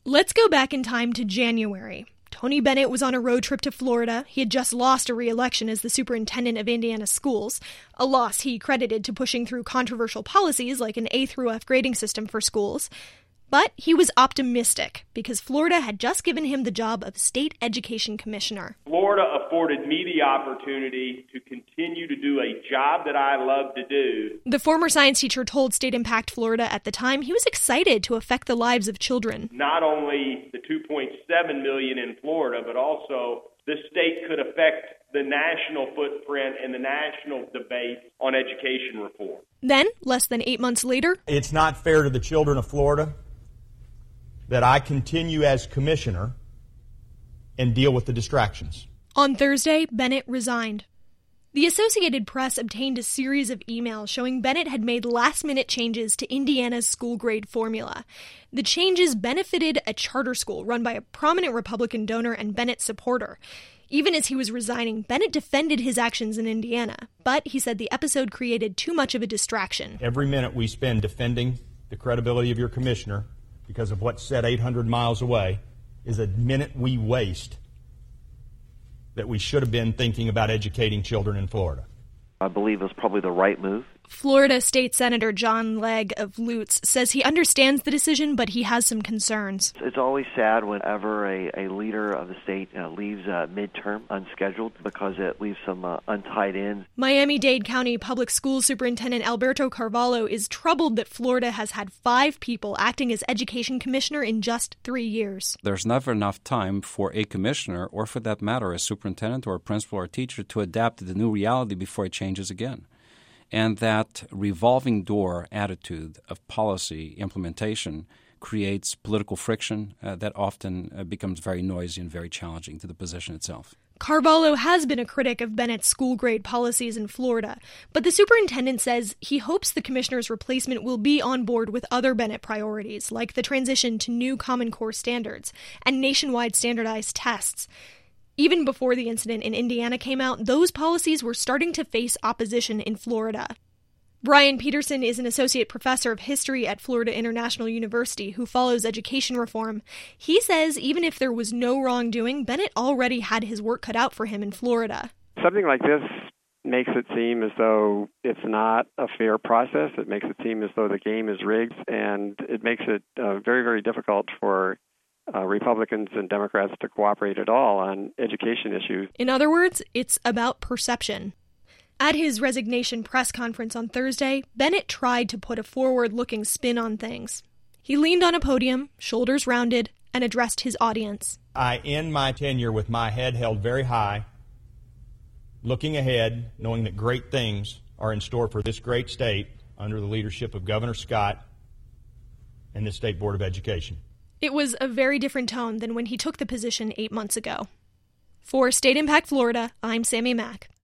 Let's go back in time to January. Tony Bennett was on a road trip to Florida. He had just lost a re-election as the superintendent of Indiana schools, a loss he credited to pushing through controversial policies like an A through F grading system for schools. But he was optimistic because Florida had just given him the job of state education commissioner. Florida afforded me the opportunity to continue to do a job that I love to do. The former science teacher told State Impact Florida at the time he was excited to affect the lives of children. Not only the 2.7 million in Florida, but also the state could affect the national footprint and the national debate on education reform. Then, less than 8 months later, it's not fair to the children of Florida that I continue as commissioner and deal with the distractions. On Thursday, Bennett resigned. The Associated Press obtained a series of emails showing Bennett had made last-minute changes to Indiana's school grade formula. The changes benefited a charter school run by a prominent Republican donor and Bennett supporter. Even as he was resigning, Bennett defended his actions in Indiana, but he said the episode created too much of a distraction. Every minute we spend defending the credibility of your commissioner because of what's said 800 miles away is a minute we waste that we should have been thinking about educating children in Florida. I believe it was probably the right move. Florida State Senator John Legg of Lutz says he understands the decision, but he has some concerns. It's always sad whenever a leader of the state leaves midterm unscheduled because it leaves some untied ends. Miami-Dade County Public Schools Superintendent Alberto Carvalho is troubled that Florida has had 5 people acting as education commissioner in just 3 years. There's never enough time for a commissioner, or for that matter, a superintendent or a principal or a teacher, to adapt to the new reality before it changes again. And that revolving door attitude of policy implementation creates political friction that often becomes very noisy and very challenging to the position itself. Carvalho has been a critic of Bennett's school grade policies in Florida, but the superintendent says he hopes the commissioner's replacement will be on board with other Bennett priorities, like the transition to new Common Core standards and nationwide standardized tests. Even before the incident in Indiana came out, those policies were starting to face opposition in Florida. Brian Peterson is an associate professor of history at Florida International University who follows education reform. He says even if there was no wrongdoing, Bennett already had his work cut out for him in Florida. Something like this makes it seem as though it's not a fair process. It makes it seem as though the game is rigged, and it makes it very, very difficult for Republicans and Democrats to cooperate at all on education issues. In other words, it's about perception. At his resignation press conference on Thursday, Bennett tried to put a forward-looking spin on things. He leaned on a podium, shoulders rounded, and addressed his audience. I end my tenure with my head held very high, looking ahead, knowing that great things are in store for this great state under the leadership of Governor Scott and the State Board of Education. It was a very different tone than when he took the position 8 months ago. For State Impact Florida, I'm Sammy Mack.